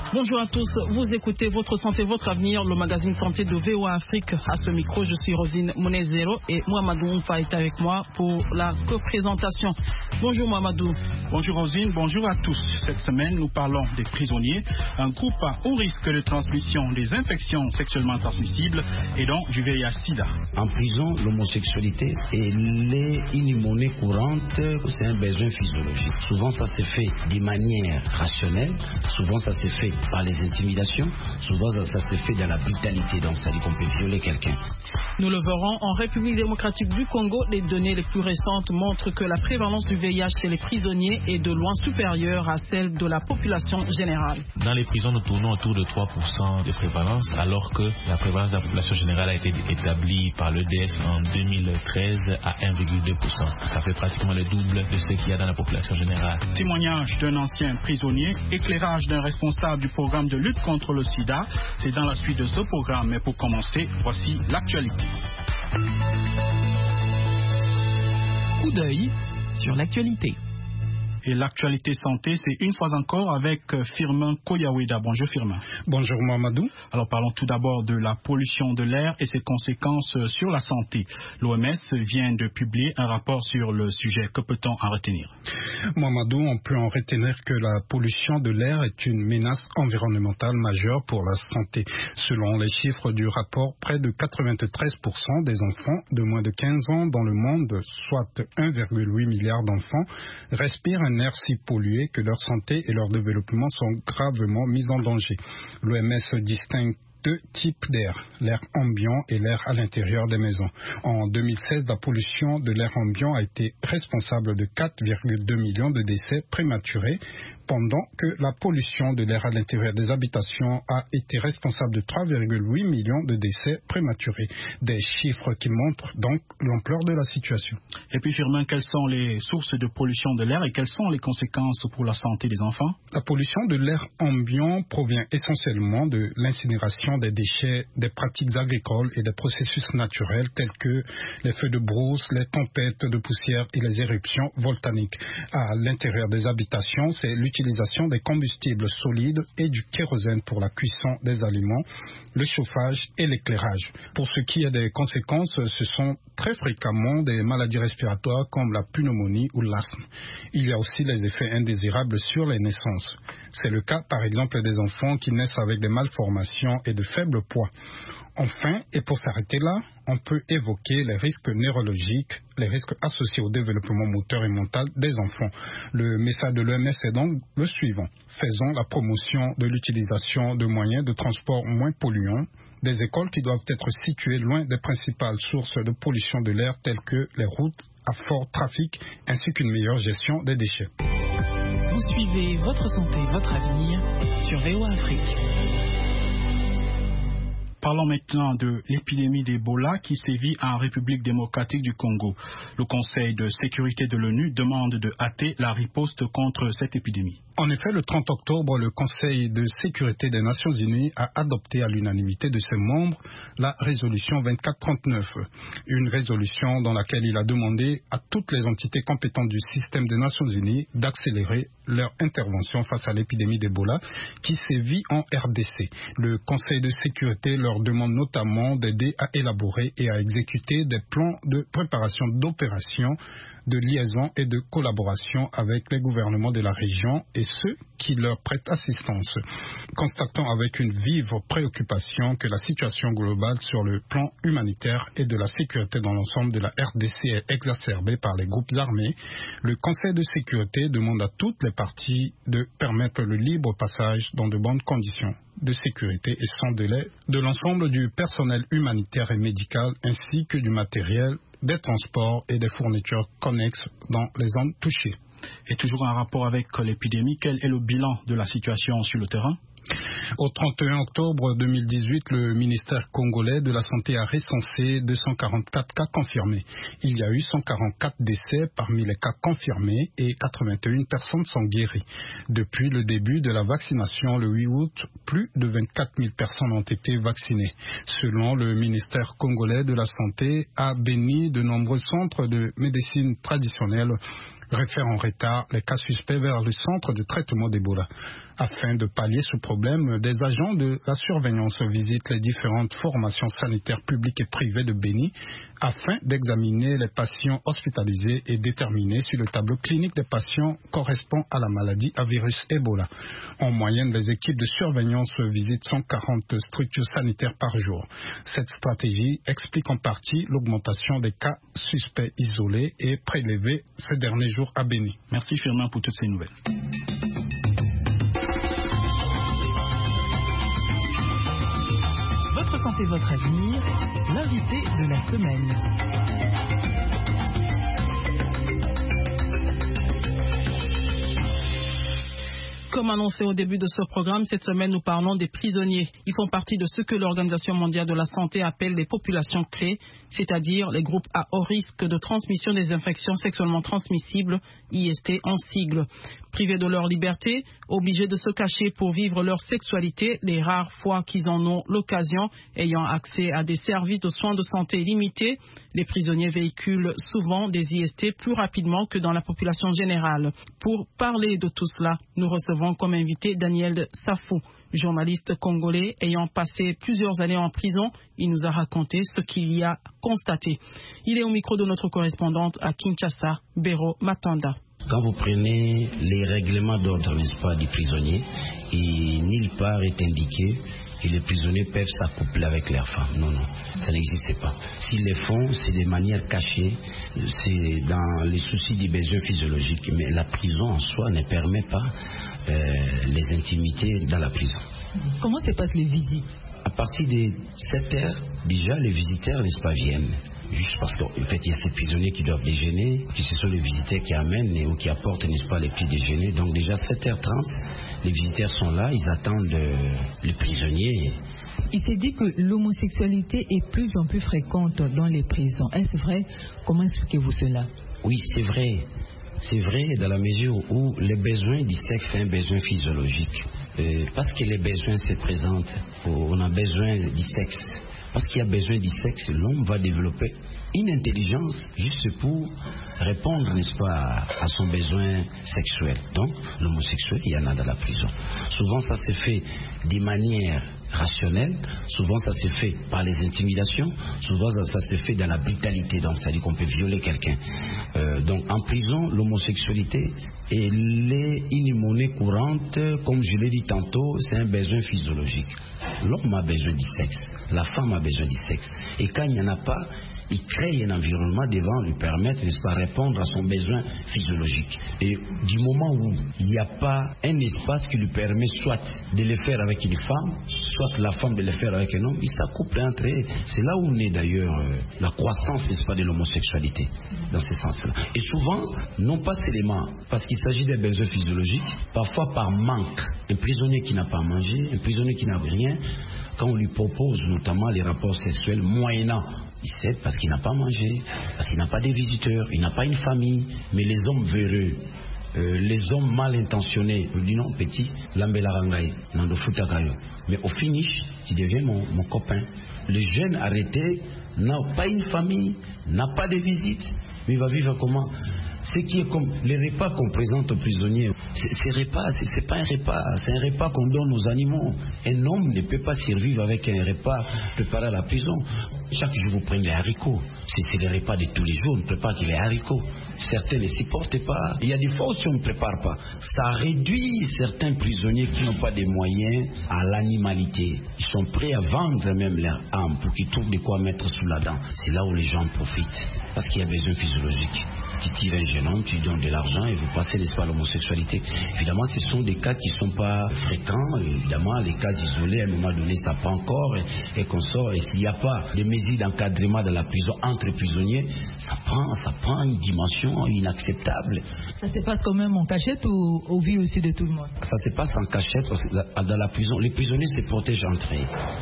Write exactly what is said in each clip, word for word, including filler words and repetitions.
Bonjour à tous, vous écoutez Votre Santé, Votre Avenir, le magazine santé de V O A Afrique. À ce micro, je suis Rosine Monezero et Mohamedou Mfa est avec moi pour la co-présentation. Bonjour Mohamedou. Bonjour Rosine, bonjour à tous. Cette semaine, nous parlons des prisonniers, un groupe à haut risque de transmission des infections sexuellement transmissibles et donc du V I H sida. En prison, l'homosexualité est une monnaie courante, c'est un besoin physiologique. Souvent, ça se fait de manière rationnelle, souvent ça se fait par les intimidations, souvent ça, ça se fait dans la brutalité, donc ça dit qu'on peut violer quelqu'un. Nous le verrons en République démocratique du Congo. Les données les plus récentes montrent que la prévalence du V I H chez les prisonniers est de loin supérieure à celle de la population générale. Dans les prisons, nous tournons autour de trois pour cent de prévalence, alors que la prévalence de la population générale a été établie par l'E D S en deux mille treize à un virgule deux pour cent. Ça fait pratiquement le double de ce qu'il y a dans la population générale. Témoignage d'un ancien prisonnier, éclairage d'un responsable du programme de lutte contre le sida. C'est dans la suite de ce programme. Mais pour commencer, voici l'actualité. Coup d'œil sur l'actualité. Et l'actualité santé, c'est une fois encore avec Firmin Koyaweda. Bonjour Firmin. Bonjour Mohamedou. Alors parlons tout d'abord de la pollution de l'air et ses conséquences sur la santé. L'O M S vient de publier un rapport sur le sujet. Que peut-on en retenir? Mohamedou, on peut en retenir que la pollution de l'air est une menace environnementale majeure pour la santé. Selon les chiffres du rapport, près de quatre-vingt-treize pour cent des enfants de moins de quinze ans dans le monde, soit un virgule huit milliard d'enfants, respirent un air si pollué que leur santé et leur développement sont gravement mis en danger. L'O M S distingue deux types d'air, l'air ambiant et l'air à l'intérieur des maisons. En deux mille seize, la pollution de l'air ambiant a été responsable de quatre virgule deux millions de décès prématurés, pendant que la pollution de l'air à l'intérieur des habitations a été responsable de trois virgule huit millions de décès prématurés. Des chiffres qui montrent donc l'ampleur de la situation. Et puis Firmin, quelles sont les sources de pollution de l'air et quelles sont les conséquences pour la santé des enfants? La pollution de l'air ambiant provient essentiellement de l'incinération des déchets, des pratiques agricoles et des processus naturels tels que les feux de brousse, les tempêtes de poussière et les éruptions volcaniques. À l'intérieur des habitations, c'est l'utilisation l'utilisation des combustibles solides et du kérosène pour la cuisson des aliments, le chauffage et l'éclairage. Pour ce qui est des conséquences, ce sont très fréquemment des maladies respiratoires comme la pneumonie ou l'asthme. Il y a aussi les effets indésirables sur les naissances. C'est le cas par exemple des enfants qui naissent avec des malformations et de faibles poids. Enfin, et pour s'arrêter là, on peut évoquer les risques neurologiques, les risques associés au développement moteur et mental des enfants. Le message de l'O M S est donc le suivant. Faisons la promotion de l'utilisation de moyens de transport moins polluants, des écoles qui doivent être situées loin des principales sources de pollution de l'air telles que les routes à fort trafic ainsi qu'une meilleure gestion des déchets. Vous suivez Votre Santé, Votre Avenir sur V O A Afrique. Parlons maintenant de l'épidémie d'Ebola qui sévit en République démocratique du Congo. Le Conseil de sécurité de l'ONU demande de hâter la riposte contre cette épidémie. En effet, le trente octobre, le Conseil de sécurité des Nations Unies a adopté à l'unanimité de ses membres la résolution vingt-quatre trente-neuf. Une résolution dans laquelle il a demandé à toutes les entités compétentes du système des Nations Unies d'accélérer leur intervention face à l'épidémie d'Ebola qui sévit en R D C. Le Conseil de sécurité leur demande notamment d'aider à élaborer et à exécuter des plans de préparation d'opérations, de liaison et de collaboration avec les gouvernements de la région et ceux qui leur prêtent assistance. Constatant avec une vive préoccupation que la situation globale sur le plan humanitaire et de la sécurité dans l'ensemble de la R D C est exacerbée par les groupes armés, le Conseil de sécurité demande à toutes les parties de permettre le libre passage dans de bonnes conditions de sécurité et sans délai de l'ensemble du personnel humanitaire et médical ainsi que du matériel, des transports et des fournitures connexes dans les zones touchées. Et toujours en rapport avec l'épidémie, quel est le bilan de la situation sur le terrain? Au trente et un octobre deux mille dix-huit, le ministère congolais de la Santé a recensé deux cent quarante-quatre cas confirmés. Il y a eu cent quarante-quatre décès parmi les cas confirmés et quatre-vingt-une personnes sont guéries. Depuis le début de la vaccination le huit août, plus de vingt-quatre mille personnes ont été vaccinées. Selon le ministère congolais de la Santé, a béni de nombreux centres de médecine traditionnelle réfère en retard les cas suspects vers le centre de traitement d'Ebola. Afin de pallier ce problème, des agents de la surveillance visitent les différentes formations sanitaires publiques et privées de Béni afin d'examiner les patients hospitalisés et déterminer si le tableau clinique des patients correspond à la maladie à virus Ebola. En moyenne, les équipes de surveillance visitent cent quarante structures sanitaires par jour. Cette stratégie explique en partie l'augmentation des cas suspects isolés et prélevés ces derniers jours à Béni. Merci Firmin pour toutes ces nouvelles. Votre santé, votre avenir, l'invité de la semaine. Comme annoncé au début de ce programme, cette semaine nous parlons des prisonniers. Ils font partie de ce que l'Organisation mondiale de la santé appelle les populations clés, c'est-à-dire les groupes à haut risque de transmission des infections sexuellement transmissibles, I S T en sigle. Privés de leur liberté, obligés de se cacher pour vivre leur sexualité, les rares fois qu'ils en ont l'occasion, ayant accès à des services de soins de santé limités, les prisonniers véhiculent souvent des I S T plus rapidement que dans la population générale. Pour parler de tout cela, nous recevons comme invité Daniel Safou, journaliste congolais ayant passé plusieurs années en prison. Il nous a raconté ce qu'il y a constaté. Il est au micro de notre correspondante à Kinshasa, Béro Matanda. Quand vous prenez les règlements d'ordre, n'est-ce pas, des prisonniers, et nulle part est indiqué que les prisonniers peuvent s'accoupler avec leurs femmes. Non, non, ça n'existe pas. S'ils le font, c'est de manière cachée, c'est dans les soucis des besoins physiologiques. Mais la prison en soi ne permet pas euh, les intimités dans la prison. Comment se passent les visites? À partir de sept heures, déjà, les visiteurs, n'est-ce pas, viennent. Juste parce qu'en fait, il y a ces prisonniers qui doivent déjeuner, que ce sont les visiteurs qui amènent ou qui apportent, n'est-ce pas, les petits déjeuners. Donc déjà, sept heures trente, les visiteurs sont là, ils attendent euh, les prisonniers. Il s'est dit que l'homosexualité est plus en plus fréquente dans les prisons. Est-ce vrai? Comment expliquez-vous cela? Oui, c'est vrai. C'est vrai dans la mesure où le besoin du sexe est un besoin physiologique. Euh, parce que les besoins se présentent, on a besoin du sexe. Parce qu'il y a besoin du sexe, l'homme va développer une intelligence juste pour répondre, n'est-ce pas, à son besoin sexuel. Donc, l'homosexuel, il y en a dans la prison. Souvent, ça se fait de manière rationnelle, souvent ça se fait par les intimidations, souvent ça, ça se fait dans la brutalité, donc c'est-à-dire qu'on peut violer quelqu'un. Euh, donc, en prison, l'homosexualité, elle est une monnaie courante, comme je l'ai dit tantôt, c'est un besoin physiologique. L'homme a besoin du sexe, la femme a besoin du sexe. Et quand il n'y en a pas, il crée un environnement devant lui permettre, n'est-ce pas, répondre à son besoin physiologique. Et du moment où il n'y a pas un espace qui lui permet soit de le faire avec une femme, soit la femme de le faire avec un homme, il s'accouple entre eux. C'est là où naît d'ailleurs euh, la croissance, n'est-ce pas, de l'homosexualité, dans ce sens-là. Et souvent, non pas seulement parce qu'il s'agit d'un besoin physiologique, parfois par manque. Un prisonnier qui n'a pas mangé, un prisonnier qui n'a rien, quand on lui propose notamment les rapports sexuels moyennant, il cède parce qu'il n'a pas mangé, parce qu'il n'a pas de visiteurs, il n'a pas une famille. Mais les hommes véreux, euh, les hommes mal intentionnés, je dis non petit, l'ambelarangaï, nando futagayo. Mais au finish, tu deviens mon, mon copain. Le jeune arrêté n'a pas une famille, n'a pas de visite, mais il va vivre comment? Ce qui est comme les repas qu'on présente aux prisonniers, ces repas, ce n'est pas un repas, c'est un repas qu'on donne aux animaux. Un homme ne peut pas survivre avec un repas préparé à la prison. Chaque jour, vous prenez des haricots. C'est les repas de tous les jours, on ne prépare que les haricots. Certains ne supportent pas. Il y a des fois aussi on ne prépare pas. Ça réduit certains prisonniers qui n'ont pas de moyens à l'animalité. Ils sont prêts à vendre même leur âme pour qu'ils trouvent de quoi mettre sous la dent. C'est là où les gens profitent. Parce qu'il y a besoin physiologique. Tu tires un jeune homme, tu lui donnes de l'argent et vous passez, n'est-ce pas, à l'homosexualité. Évidemment, ce sont des cas qui ne sont pas fréquents. Évidemment, les cas isolés, à un moment donné, ça prend encore et, et qu'on sort. Et s'il n'y a pas de mesures d'encadrement dans la prison entre prisonniers, ça prend, ça prend une dimension inacceptable. Ça se passe quand même en cachette ou au vu aussi de tout le monde? Ça se passe en cachette parce que dans la prison, les prisonniers se protègent entre eux.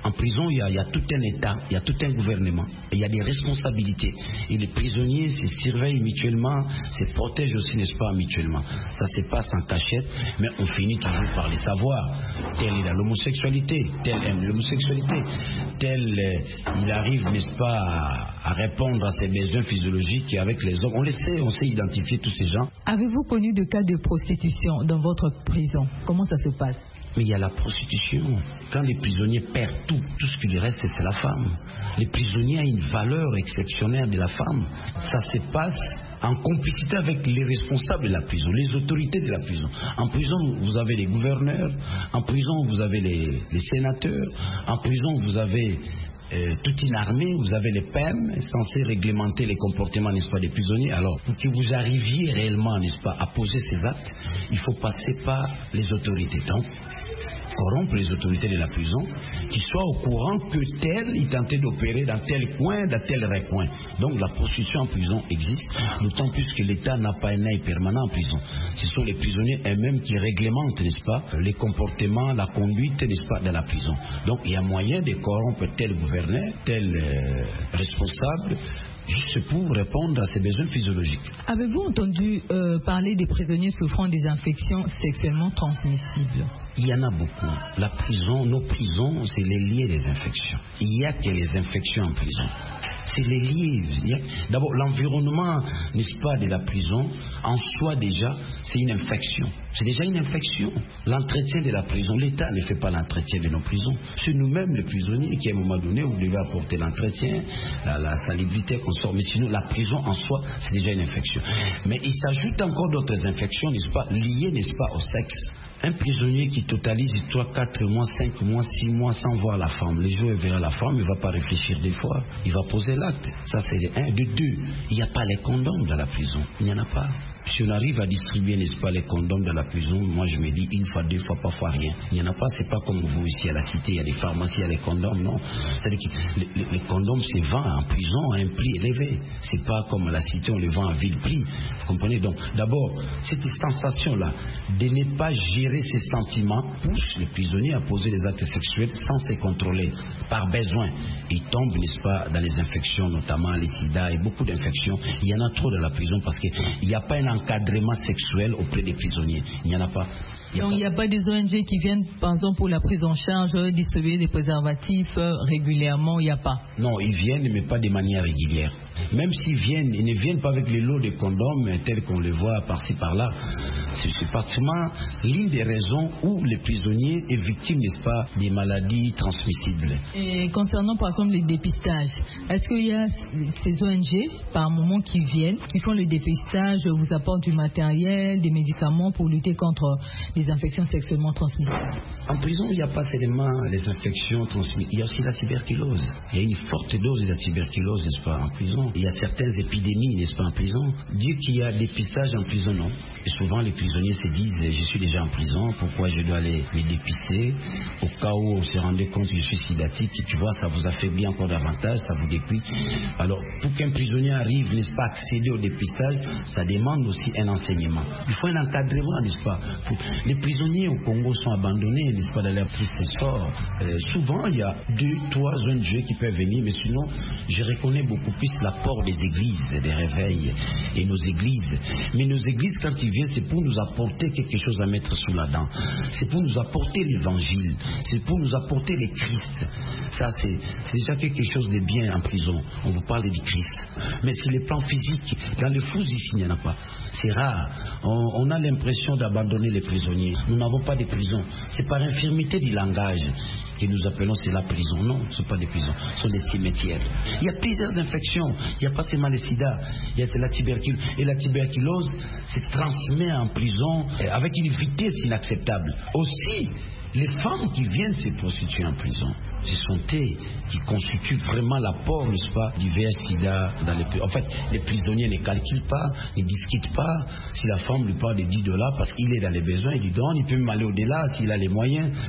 En prison, il y, a, il y a tout un État, il y a tout un gouvernement, il y a des responsabilités. Et les prisonniers se surveillent mutuellement, se protègent aussi, n'est-ce pas, mutuellement. Ça se passe en cachette, mais on finit toujours par les savoir. Tel il a l'homosexualité, tel aime l'homosexualité, tel euh, il arrive, n'est-ce pas, à, à répondre à ses besoins physiologiques avec les hommes. On le sait, on sait identifier tous ces gens. Avez-vous connu de cas de prostitution dans votre prison? Comment ça se passe? Mais il y a la prostitution. Quand les prisonniers perdent tout, tout ce qui lui reste, c'est la femme. Les prisonniers ont une valeur exceptionnelle de la femme. Ça se passe en complicité avec les responsables de la prison, les autorités de la prison. En prison, vous avez les gouverneurs. En prison, vous avez les, les sénateurs. En prison, vous avez euh, toute une armée. Vous avez les P E M censés réglementer les comportements, n'est-ce pas, des prisonniers. Alors, pour que vous arriviez réellement, n'est-ce pas, à poser ces actes, il faut passer par les autorités. Donc, corrompre les autorités de la prison, qui soient au courant que tel est tenté d'opérer dans tel coin, dans tel recoin. Donc la prostitution en prison existe, d'autant plus que l'État n'a pas un œil permanent en prison. Ce sont les prisonniers eux-mêmes qui réglementent, n'est-ce pas, les comportements, la conduite, n'est-ce pas, dans la prison. Donc il y a moyen de corrompre tel gouverneur, tel euh, responsable, juste pour répondre à ses besoins physiologiques. Avez-vous entendu euh, parler des prisonniers souffrant des infections sexuellement transmissibles? Il y en a beaucoup. La prison, nos prisons, c'est les liés des infections. Il n'y a que les infections en prison. C'est les liés. D'abord, l'environnement, n'est-ce pas, de la prison, en soi déjà, c'est une infection. C'est déjà une infection. L'entretien de la prison, l'État ne fait pas l'entretien de nos prisons. C'est nous-mêmes, les prisonniers, qui à un moment donné, vous devez apporter l'entretien, la, la salubrité qu'on sort. Mais sinon, la prison en soi, c'est déjà une infection. Mais il s'ajoute encore d'autres infections, n'est-ce pas, liées, n'est-ce pas, au sexe. Un prisonnier qui totalise trois, quatre mois, cinq mois, six mois sans voir la femme. Les jours, il verra la femme, il ne va pas réfléchir des fois. Il va poser l'acte. Ça, c'est de un. De deux, il n'y a pas les condoms dans la prison. Il n'y en a pas. Si on arrive à distribuer, n'est-ce pas, les condoms dans la prison, moi je me dis une fois, deux fois, parfois rien. Il n'y en a pas, c'est pas comme vous ici à la cité, il y a des pharmacies, il y a les condoms, non. C'est-à-dire que les, les, les condoms se vendent en prison à un prix élevé. C'est pas comme à la cité, on les vend à vil prix. Vous comprenez? Donc, d'abord, cette sensation-là de ne pas gérer ses sentiments pousse les prisonniers à poser des actes sexuels sans se contrôler, par besoin. Ils tombent, n'est-ce pas, dans les infections, notamment les sida et beaucoup d'infections. Il y en a trop dans la prison parce qu'il n'y a pas un encadrement sexuel auprès des prisonniers. Il n'y en a pas. Il Donc il n'y a pas des O N G qui viennent, par exemple, pour la prise en charge, distribuer des préservatifs euh, régulièrement, il n'y a pas? Non, ils viennent, mais pas de manière régulière. Même s'ils viennent, ils ne viennent pas avec les lots de condoms tels qu'on les voit par-ci par-là. C'est, c'est pratiquement l'une des raisons où les prisonniers sont victimes, n'est-ce pas, des maladies transmissibles. Et concernant, par exemple, les dépistages, est-ce qu'il y a ces O N G, par moment, qui viennent, qui font le dépistage, vous apportent du matériel, des médicaments pour lutter contre les infections sexuellement transmissibles? En prison, il n'y a pas seulement les infections transmissibles, il y a aussi la tuberculose. Il y a une forte dose de la tuberculose, n'est-ce pas, en prison. Il y a certaines épidémies, n'est-ce pas, en prison. Dire qu'il y a dépistage en prison, non. Et souvent, les prisonniers se disent, je suis déjà en prison, pourquoi je dois aller me dépister? Au cas où on se rendait compte que je suis sidatique, tu vois, ça vous affaiblit encore davantage, ça vous dépouille. Alors, pour qu'un prisonnier arrive, n'est-ce pas, accéder au dépistage, ça demande aussi un enseignement. Il faut un encadrement, n'est-ce pas. Pour... Les prisonniers au Congo sont abandonnés, n'est-ce pas, dans leur triste sort. Euh, souvent, il y a deux, trois O N G qui peuvent venir, mais sinon, je reconnais beaucoup plus l'apport des églises, des réveils et nos églises. Mais nos églises, quand ils viennent, c'est pour nous apporter quelque chose à mettre sous la dent. C'est pour nous apporter l'évangile. C'est pour nous apporter le Christ. Ça, c'est, c'est déjà quelque chose de bien en prison. On vous parle du Christ. Mais sur les plans physiques, dans les fous ici, il n'y en a pas. C'est rare. On, on a l'impression d'abandonner les prisonniers. Nous n'avons pas de prison. C'est par infirmité du langage que nous appelons c'est la prison. Non, ce ne sont pas des prisons. Ce sont des cimetières. Il y a plusieurs infections. Il n'y a pas seulement le sida. Il y a la tuberculose. Et la tuberculose se transmet en prison avec une vitesse inacceptable. Aussi, les femmes qui viennent se prostituer en prison, ce sont elles qui constituent vraiment l'apport, n'est-ce pas, du V I H sida dans les... En fait, les prisonniers ne calculent pas, ne discutent pas. Si la femme lui parle de dix dollars parce qu'il est dans les besoins, il lui donne, il peut même aller au-delà s'il a les moyens.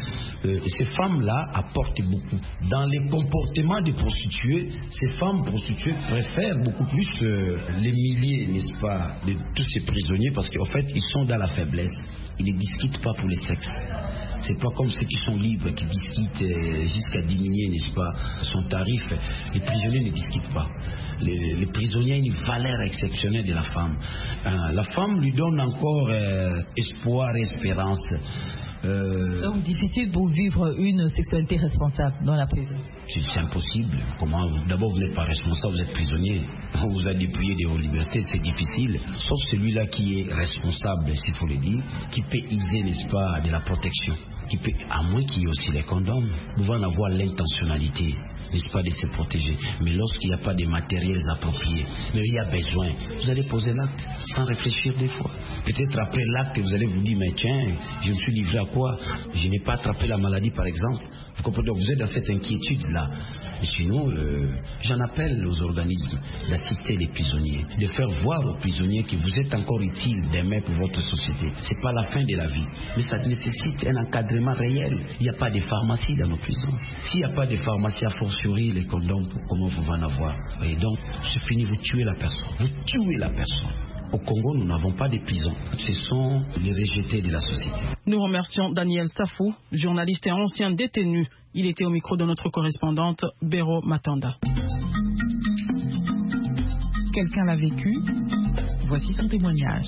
Euh, ces femmes-là apportent beaucoup. Dans les comportements des prostituées, ces femmes prostituées préfèrent beaucoup plus euh, les milliers, n'est-ce pas, de tous ces prisonniers, parce qu'en fait, ils sont dans la faiblesse. Ils ne discutent pas pour les sexes. C'est pas comme ceux qui sont libres, qui discutent euh, jusqu'à diminuer, n'est-ce pas, son tarif. Les prisonniers ne discutent pas. Les, les prisonniers ont une valeur exceptionnelle de la femme. Euh, la femme lui donne encore euh, espoir et espérance. Euh... Donc difficile pour vivre une sexualité responsable dans la prison. C'est impossible. Comment? D'abord, vous n'êtes pas responsable, vous êtes prisonnier. On vous a dépouillé de vos libertés, c'est difficile. Sauf celui-là qui est responsable, s'il faut le dire, qui peut aider, n'est-ce pas, de la protection. Qui peut, à moins qu'il y ait aussi les condoms, vous en avoir l'intentionnalité, n'est-ce pas, de se protéger. Mais lorsqu'il n'y a pas de matériels appropriés, mais il y a besoin, vous allez poser l'acte sans réfléchir des fois. Peut-être après l'acte, vous allez vous dire, mais tiens, je me suis livré à quoi? Je n'ai pas attrapé la maladie, par exemple. Vous comprenez? Vous êtes dans cette inquiétude-là. Et sinon, euh, j'en appelle aux organismes d'assister les prisonniers, de faire voir aux prisonniers que vous êtes encore utile demain pour votre société. C'est pas la fin de la vie, mais ça nécessite un encadrement réel. Il n'y a pas de pharmacie dans nos prisons. S'il n'y a pas de pharmacie, a fortiori les condoms, comment vous en avoir? Et donc, c'est fini, vous tuez la personne. Vous tuez la personne. Au Congo, nous n'avons pas de prison. Ce sont les rejetés de la société. Nous remercions Daniel Safou, journaliste et ancien détenu. Il était au micro de notre correspondante Béro Matanda. Quelqu'un l'a vécu. Voici son témoignage.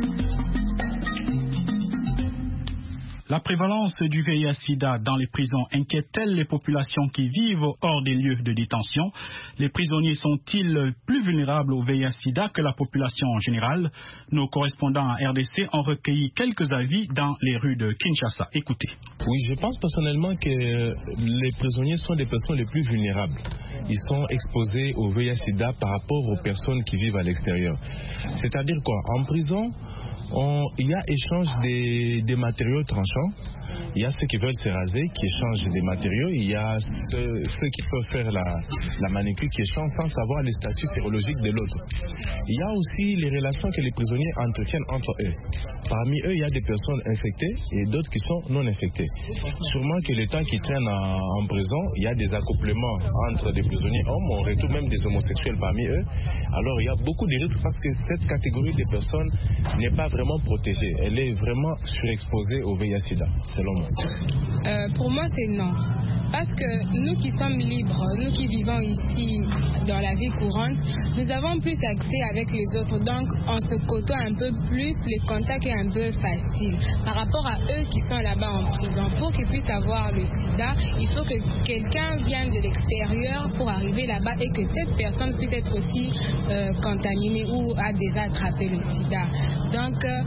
La prévalence du V I H sida dans les prisons inquiète-t-elle les populations qui vivent hors des lieux de détention? Les prisonniers sont-ils plus vulnérables au V I H sida que la population en général? Nos correspondants à R D C ont recueilli quelques avis dans les rues de Kinshasa. Écoutez. Oui, je pense personnellement que les prisonniers sont des personnes les plus vulnérables. Ils sont exposés au V I H sida par rapport aux personnes qui vivent à l'extérieur. C'est-à-dire quoi? En prison, On, il y a échange des, des matériaux tranchants. Il y a ceux qui veulent se raser, qui échangent des matériaux. Il y a ceux, ceux qui peuvent faire la, la manicure, qui échangent sans savoir le statut sérologique de l'autre. Il y a aussi les relations que les prisonniers entretiennent entre eux. Parmi eux, il y a des personnes infectées et d'autres qui sont non infectées. Sûrement que le temps qu'ils traînent en, en prison, il y a des accouplements entre des prisonniers hommes, on retrouve même des homosexuels parmi eux. Alors il y a beaucoup de risques parce que cette catégorie de personnes n'est pas vraiment protégée. Elle est vraiment surexposée au V I H sida, selon moi. Euh, pour moi, c'est non. Parce que nous qui sommes libres, nous qui vivons ici dans la vie courante, nous avons plus accès avec les autres. Donc, on se côtoie un peu plus, le contact est un peu facile. Par rapport à eux qui sont là-bas en prison, pour qu'ils puissent avoir le sida, il faut que quelqu'un vienne de l'extérieur pour arriver là-bas et que cette personne puisse être aussi euh, contaminée ou a déjà attrapé le sida. Donc, euh,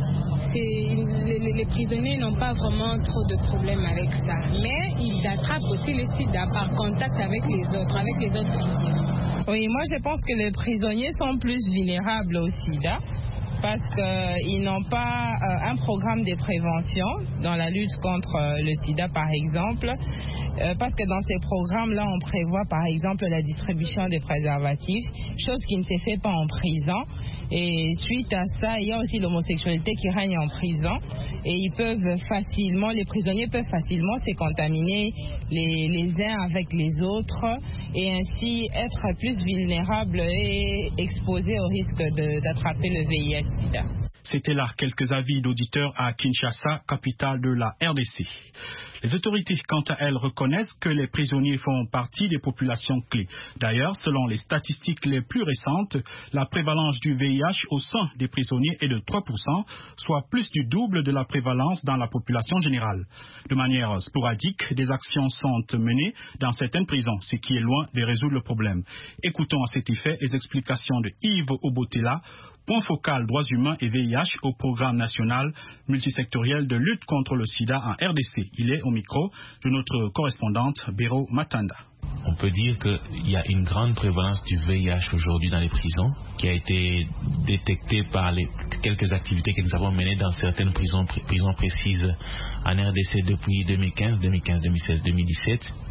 les, les prisonniers n'ont pas vraiment trop de problèmes avec ça. Mais ils attrapent aussi le sida par contact avec les autres, avec les autres prisonniers. Oui, moi je pense que les prisonniers sont plus vulnérables au sida parce qu'ils n'ont pas euh, un programme de prévention dans la lutte contre euh, le sida, par exemple. Euh, parce que dans ces programmes-là, on prévoit par exemple la distribution des préservatifs, chose qui ne se fait pas en prison. Et suite à ça, il y a aussi l'homosexualité qui règne en prison. Et ils peuvent facilement, les prisonniers peuvent facilement se contaminer les, les uns avec les autres et ainsi être plus vulnérables et exposés au risque de, d'attraper le V I H sida. C'était là quelques avis d'auditeurs à Kinshasa, capitale de la R D C. Les autorités, quant à elles, reconnaissent que les prisonniers font partie des populations clés. D'ailleurs, selon les statistiques les plus récentes, la prévalence du V I H au sein des prisonniers est de trois pour cent, soit plus du double de la prévalence dans la population générale. De manière sporadique, des actions sont menées dans certaines prisons, ce qui est loin de résoudre le problème. Écoutons à cet effet les explications de Yves Obotela, point focal droits humains et V I H au programme national multisectoriel de lutte contre le sida en R D C. Il est au micro de notre correspondante Béro Matanda. On peut dire qu'il y a une grande prévalence du V I H aujourd'hui dans les prisons qui a été détectée par les quelques activités que nous avons menées dans certaines prisons, prisons précises en R D C depuis deux mille quinze, deux mille quinze, deux mille seize, deux mille dix-sept.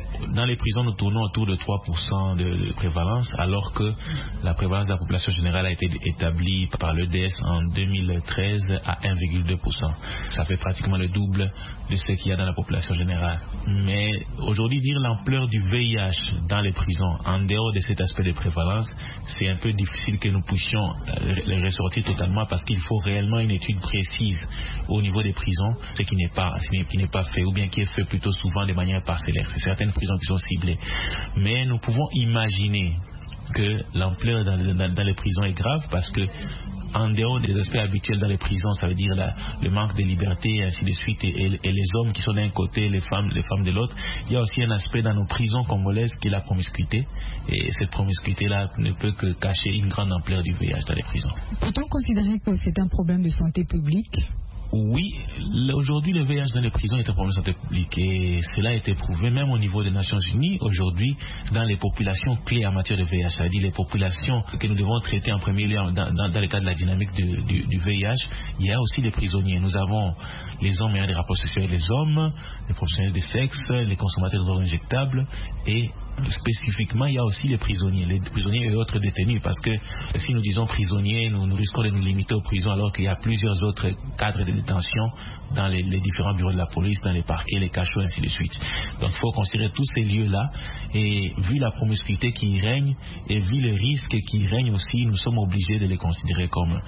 dans les prisons, nous tournons autour de trois pour cent de, de prévalence, alors que la prévalence de la population générale a été établie par l'E D S en deux mille treize à un virgule deux pour cent. Ça fait pratiquement le double de ce qu'il y a dans la population générale. Mais aujourd'hui, dire l'ampleur du V I H dans les prisons, en dehors de cet aspect de prévalence, c'est un peu difficile que nous puissions les ressortir totalement, parce qu'il faut réellement une étude précise au niveau des prisons, ce qui n'est pas, ce qui n'est pas fait, ou bien qui est fait plutôt souvent de manière parcellaire. C'est certaines prisons qui sont ciblées. Mais nous pouvons imaginer que l'ampleur dans, dans, dans les prisons est grave, parce que en dehors des aspects habituels dans les prisons, ça veut dire la, le manque de liberté et ainsi de suite, et, et, et les hommes qui sont d'un côté, les femmes, les femmes de l'autre, il y a aussi un aspect dans nos prisons congolaises qui est la promiscuité, et cette promiscuité-là ne peut que cacher une grande ampleur du V I H dans les prisons. Peut-on considérer que c'est un problème de santé publique? Oui, aujourd'hui le V I H dans les prisons est un problème de santé publique, et cela a été prouvé même au niveau des Nations Unies. Aujourd'hui, dans les populations clés en matière de V I H, c'est-à-dire les populations que nous devons traiter en premier lieu dans, dans, dans le cadre de la dynamique du, du, du V I H, il y a aussi les prisonniers. Nous avons les hommes ayant des rapports sexuels avec les hommes, les professionnels de sexe, les consommateurs de drogues injectables, et spécifiquement il y a aussi les prisonniers, les prisonniers et autres détenus, parce que si nous disons prisonniers, nous, nous risquons de nous limiter aux prisons, alors qu'il y a plusieurs autres cadres de détention dans les, les différents bureaux de la police, dans les parquets, les cachots, ainsi de suite. Donc il faut considérer tous ces lieux-là, et vu la promiscuité qui y règne et vu les risques qui y règnent aussi, nous sommes obligés de les considérer comme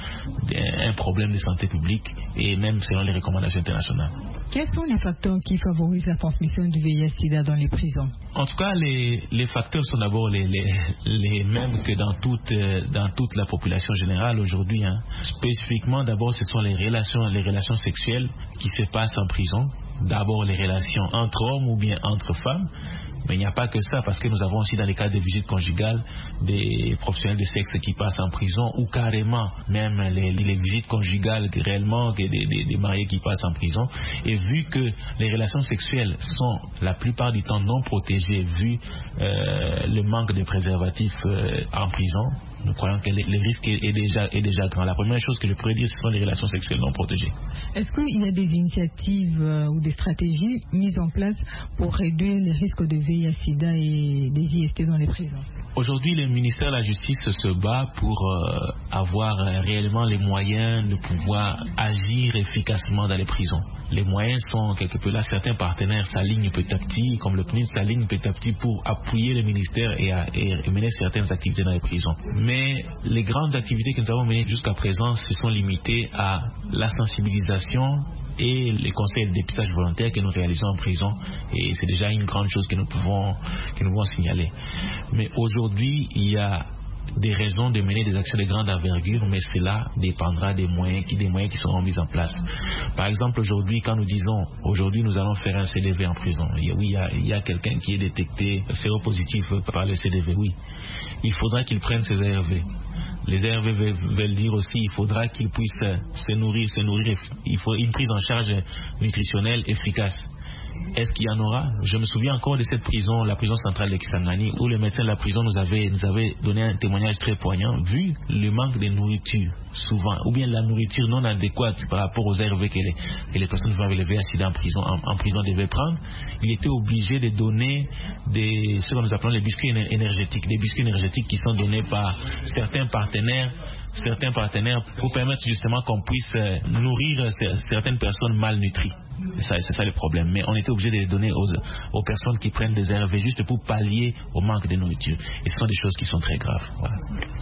un problème de santé publique, et même selon les recommandations internationales. Quels sont les facteurs qui favorisent la transmission du V I H-Sida dans les prisons? En tout cas, les, les facteurs sont d'abord les, les, les mêmes que dans toute, dans toute la population générale aujourd'hui. Hein. Spécifiquement, d'abord, ce sont les relations, les relations sexuelles qui se passent en prison. D'abord, les relations entre hommes ou bien entre femmes. Mais il n'y a pas que ça, parce que nous avons aussi dans les cas de visites conjugales des professionnels de sexe qui passent en prison, ou carrément même les, les visites conjugales réellement des, des, des mariés qui passent en prison. Et vu que les relations sexuelles sont la plupart du temps non protégées, vu euh, le manque de préservatifs euh, en prison, nous croyons que le, le risque est, est, déjà, est déjà grand. La première chose que je pourrais dire, ce sont les relations sexuelles non protégées. Est-ce qu'il y a des initiatives euh, ou des stratégies mises en place pour réduire les risques de V I H-Sida et des I S T dans les prisons? Aujourd'hui, le ministère de la Justice se bat pour euh, avoir euh, réellement les moyens de pouvoir agir efficacement dans les prisons. Les moyens sont quelque peu là. Certains partenaires s'alignent petit à petit, comme le P N U D s'aligne petit à petit pour appuyer le ministère et, à, et mener certaines activités dans les prisons. Mais les grandes activités que nous avons menées jusqu'à présent se sont limitées à la sensibilisation et les conseils de dépistage volontaire que nous réalisons en prison, et c'est déjà une grande chose que nous pouvons, que nous pouvons signaler. Mais aujourd'hui, il y a des raisons de mener des actions de grande envergure, mais cela dépendra des moyens qui, des moyens qui seront mis en place. Par exemple, aujourd'hui, quand nous disons aujourd'hui nous allons faire un C D V en prison, il y a, oui, il y a, il y a quelqu'un qui est détecté séropositif par le C D V, oui, il faudra qu'il prenne ses A R V. Les A R V veulent dire aussi qu'il faudra qu'il puisse se nourrir, se nourrir. Il faut une prise en charge nutritionnelle efficace. Est-ce qu'il y en aura? Je me souviens encore de cette prison, la prison centrale de Kisangani, où le médecin de la prison nous avait, nous avait donné un témoignage très poignant, vu le manque de nourriture, souvent, ou bien la nourriture non adéquate par rapport aux A R V que les, que les personnes vivant avec le V I H-Sida en prison, en, en prison devaient prendre. Il était obligé de donner des, ce que nous appelons les biscuits énergétiques, des biscuits énergétiques qui sont donnés par certains partenaires, certains partenaires pour permettre justement qu'on puisse nourrir certaines personnes malnutries. Ça, c'est ça le problème. Mais on était obligé de les donner aux, aux personnes qui prennent des A R V juste pour pallier au manque de nourriture. Et ce sont des choses qui sont très graves. Voilà.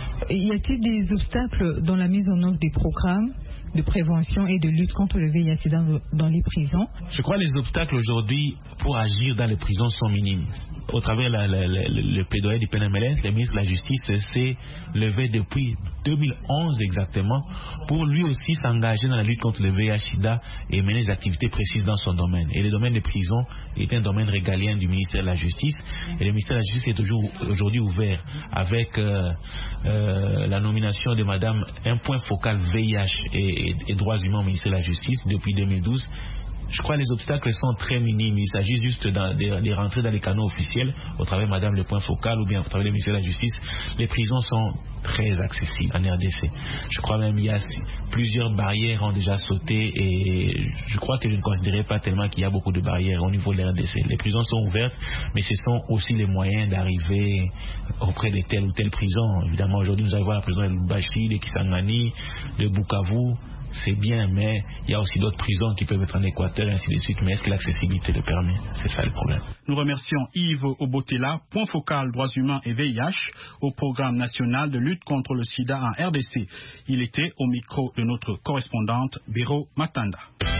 Y a-t-il des obstacles dans la mise en œuvre des programmes de prévention et de lutte contre le V I H-Sida dans les prisons? Je crois que les obstacles aujourd'hui pour agir dans les prisons sont minimes. Au travers la, la, la, le plaidoyer du P N M L S, le ministre de la Justice s'est levé depuis deux mille onze exactement pour lui aussi s'engager dans la lutte contre le V I H-Sida et mener des activités précises dans son domaine. Et le domaine des prisons est un domaine régalien du ministère de la Justice. Et le ministère de la Justice est toujours aujourd'hui ouvert avec euh, euh, la nomination de Madame un point focal V I H et, et, et droits humains au ministère de la Justice depuis deux mille douze. Je crois que les obstacles sont très minimes. Il s'agit juste de, de, de rentrer dans les canaux officiels au travers de Madame le point focal ou bien au travers du ministère de la Justice. Les prisons sont très accessibles en R D C. Je crois même qu'il y a plusieurs barrières ont déjà sauté et je crois que je ne considérais pas tellement qu'il y a beaucoup de barrières au niveau de la R D C. Les prisons sont ouvertes, mais ce sont aussi les moyens d'arriver auprès de telle ou telle prison. Évidemment, aujourd'hui, nous avons la prison de Lubumbashi, de Kisangani, de Bukavu. C'est bien, mais il y a aussi d'autres prisons qui peuvent être en Équateur et ainsi de suite. Mais est-ce que l'accessibilité le permet? C'est ça le problème. Nous remercions Yves Obotela, point focal droits humains et V I H au programme national de lutte contre le sida en R D C. Il était au micro de notre correspondante Béro Matanda.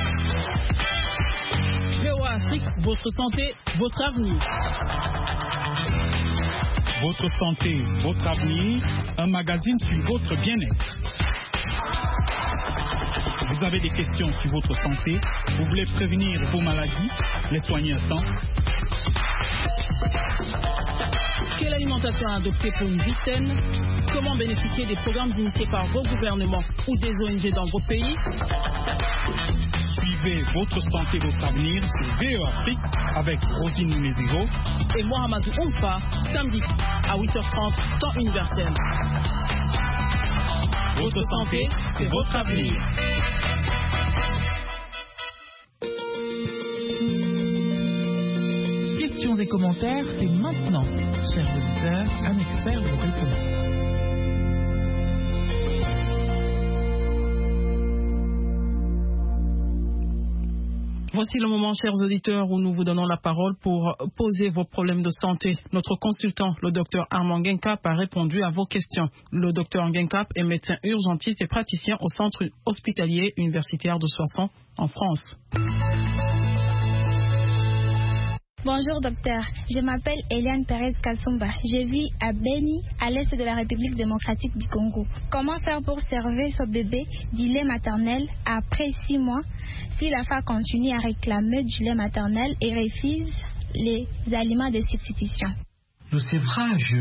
V O A Afrique, votre santé, votre avenir. Votre santé, votre avenir, un magazine sur votre bien-être. Vous avez des questions sur votre santé, vous voulez prévenir vos maladies, les soigner à temps. Quelle alimentation adopter pour une vie saine? Comment bénéficier des programmes initiés par vos gouvernements ou des O N G dans vos pays? Suivez votre santé, votre avenir sur V O A Afrique avec Rosine Méziro et Mohamedou Oumfa, samedi à huit heures trente, temps universel. Votre santé, c'est votre avenir. Questions et commentaires, c'est maintenant. Chers auditeurs, un expert vous répond. Voici le moment, chers auditeurs, où nous vous donnons la parole pour poser vos problèmes de santé. Notre consultant, le docteur Armand Guenkap, a répondu à vos questions. Le docteur Guenkap est médecin urgentiste et praticien au centre hospitalier universitaire de Soissons, en France. Bonjour docteur, je m'appelle Eliane Perez Kasumba. Je vis à Beni, à l'est de la République démocratique du Congo. Comment faire pour servir ce bébé du lait maternel après six mois si la femme continue à réclamer du lait maternel et refuse les aliments de substitution? Le sévrage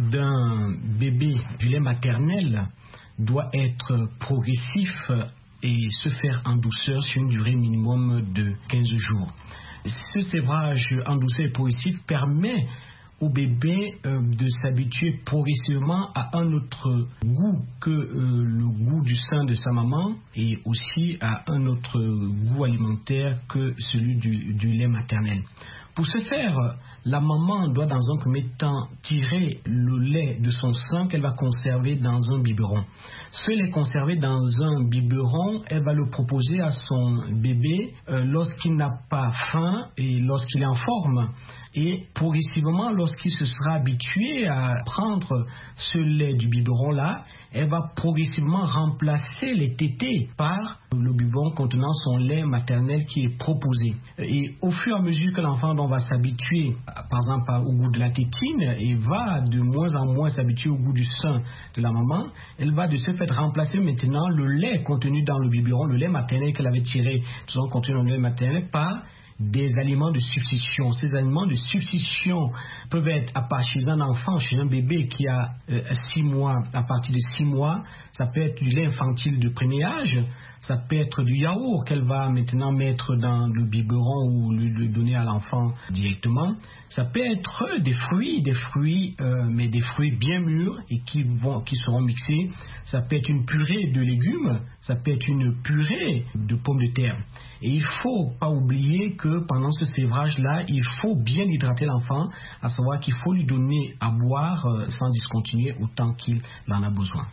d'un bébé du lait maternel doit être progressif et se faire en douceur sur une durée minimum de quinze jours. Ce sévrage en douceur et progressif permet au bébé euh, de s'habituer progressivement à un autre goût que euh, le goût du sein de sa maman et aussi à un autre goût alimentaire que celui du, du lait maternel. Pour ce faire, la maman doit dans un premier temps tirer le lait de son sein qu'elle va conserver dans un biberon. Ce lait conservé dans un biberon, elle va le proposer à son bébé euh, lorsqu'il n'a pas faim et lorsqu'il est en forme. Et progressivement, lorsqu'il se sera habitué à prendre ce lait du biberon-là, elle va progressivement remplacer les tétés par le biberon contenant son lait maternel qui est proposé. Et au fur et à mesure que l'enfant donc, va s'habituer, par exemple, au goût de la tétine et va de moins en moins s'habituer au goût du sein de la maman, elle va de ce fait remplacer maintenant le lait contenu dans le biberon, le lait maternel qu'elle avait tiré, disons, contenu dans le lait maternel, par des aliments de substitution. Ces aliments de substitution peuvent être à part chez un enfant, chez un bébé qui a euh, six mois, à partir de six mois, ça peut être du lait infantile de premier âge, ça peut être du yaourt qu'elle va maintenant mettre dans le biberon ou lui, lui donner à l'enfant directement. Ça peut être des fruits, des fruits, euh, mais des fruits bien mûrs et qui vont, qui seront mixés. Ça peut être une purée de légumes, ça peut être une purée de pommes de terre. Et il faut pas oublier que pendant ce sévrage-là, il faut bien hydrater l'enfant, à savoir qu'il faut lui donner à boire euh, sans discontinuer autant qu'il en a besoin.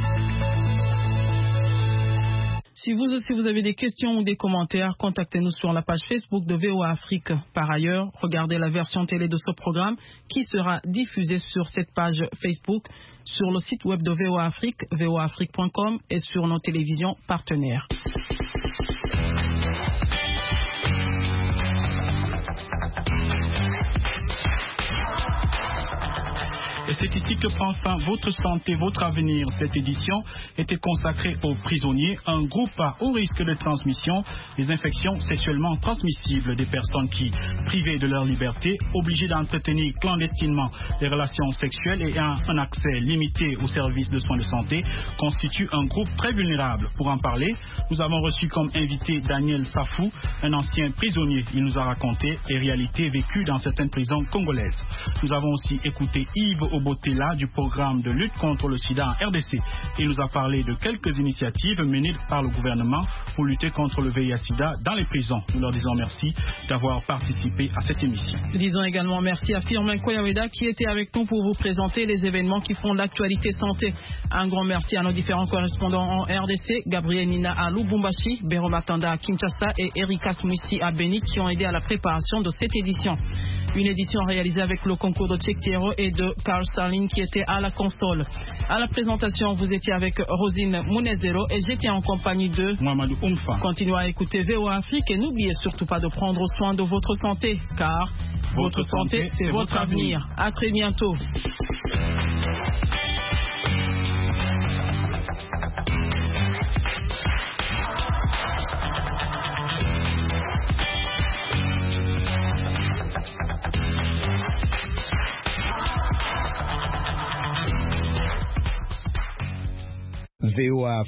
Si vous aussi vous avez des questions ou des commentaires, contactez-nous sur la page Facebook de V O A Afrique. Par ailleurs, regardez la version télé de ce programme qui sera diffusée sur cette page Facebook, sur le site web de V O A Afrique, v o a afrique point com et sur nos télévisions partenaires. Et cet ici que prend fin Votre santé, votre avenir. Cette édition était consacrée aux prisonniers, un groupe à haut risque de transmission des infections sexuellement transmissibles, des personnes qui, privées de leur liberté, obligées d'entretenir clandestinement des relations sexuelles et un, un accès limité aux services de soins de santé, constituent un groupe très vulnérable. Pour en parler, nous avons reçu comme invité Daniel Safou, un ancien prisonnier. Il nous a raconté les réalités vécues dans certaines prisons congolaises. Nous avons aussi écouté Yves Obotela du programme de lutte contre le sida en R D C. Il nous a parlé de quelques initiatives menées par le gouvernement pour lutter contre le V I H sida dans les prisons. Nous leur disons merci d'avoir participé à cette émission. Nous disons également merci à Firmin Koyaweda qui était avec nous pour vous présenter les événements qui font l'actualité santé. Un grand merci à nos différents correspondants en R D C, Gabriel Nina à Lubumbashi, Béro Matanda à Kinshasa et Erika Smissi à Beni qui ont aidé à la préparation de cette édition. Une édition réalisée avec le concours de Tchektiero et de Carl Starling qui était à la console. À la présentation, vous étiez avec Rosine Mounezero et j'étais en compagnie de Mohamedou Oumfa. Continuez à écouter V O A Afrique et n'oubliez surtout pas de prendre soin de votre santé, car votre, votre santé, santé c'est votre avenir. avenir. À très bientôt. V O A